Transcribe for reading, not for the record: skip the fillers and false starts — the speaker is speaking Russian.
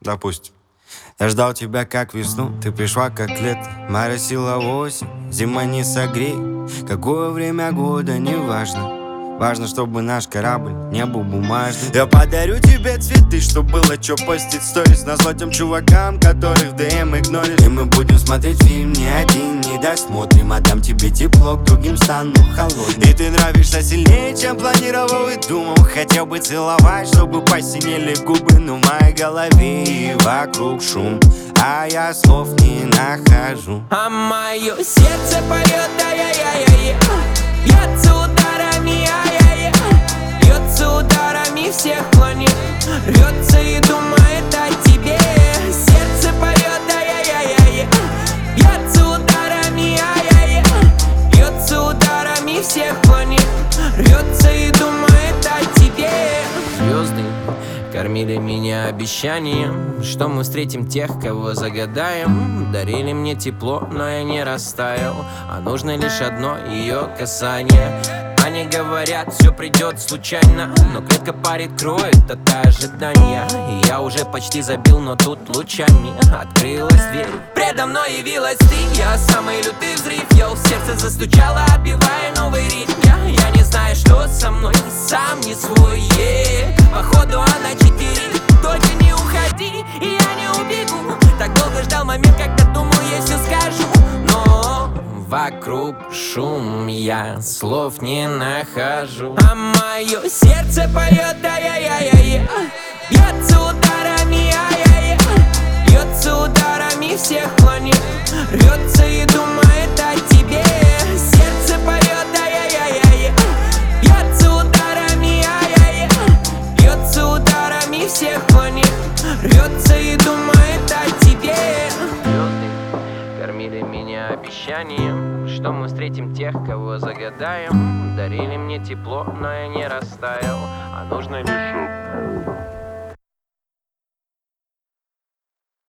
допустим. Я ждал тебя как весну, ты пришла как лето. Моросила осень, зима не согрей. Какое время года, не важно. Важно, чтобы наш корабль не был бумажный. Я подарю тебе цветы, чтоб было чё постить сторис. Назло тем чувакам, которых в ДМ игноришь. И мы будем смотреть фильм не один, не досмотрим. Отдам тебе тепло, к другим стану холодным. И ты нравишься сильнее, чем планировал и думал. Хотел бы целовать, чтобы посинели губы. Но в моей голове и вокруг шум, а я слов не нахожу. А мое сердце поет, ай-яй-яй-яй. Бьется ударами, ай-яй-яй. Бьется ударами всех планет. Рвется и думает о тебе. Сердце поет, ай-яй-яй-яй. Бьется ударами, ай-яй-яй. Бьется ударами всех планет. Рвется и думает о тебе. Звезды кормили меня обещанием, что мы встретим тех, кого загадаем. Дарили мне тепло, но я не растаял, а нужно лишь одно ее касание. Они говорят, все придет случайно, но клетка парит, кроет от ожидания. И я уже почти забил, но тут лучами открылась дверь. Предо мной явилась ты, я самый лютый взрыв. Йоу, сердце застучало, отбивая новый ритм. Я не знаю, что со мной, сам не свой. Походу она читерит, только не уходи, и я не убегу. Так долго ждал момент, когда думал, я все скажу. Но вокруг шум, я слов не нахожу. А мое сердце поет, ай-яй-яй-яй. Бьется ударами, ай-яй-яй. Бьется ударами всех планет. Рвется и думает о тебе. Сердце поет, ай-яй-яй-яй. Бьется ударами, ай-яй-яй. Бьется ударами всех планет. Рвется и думает о тебе. Звезды кормили меня обещанием, что мы встретим тех, кого загадаем. Дарили мне тепло, но я не растаял, а нужно лишь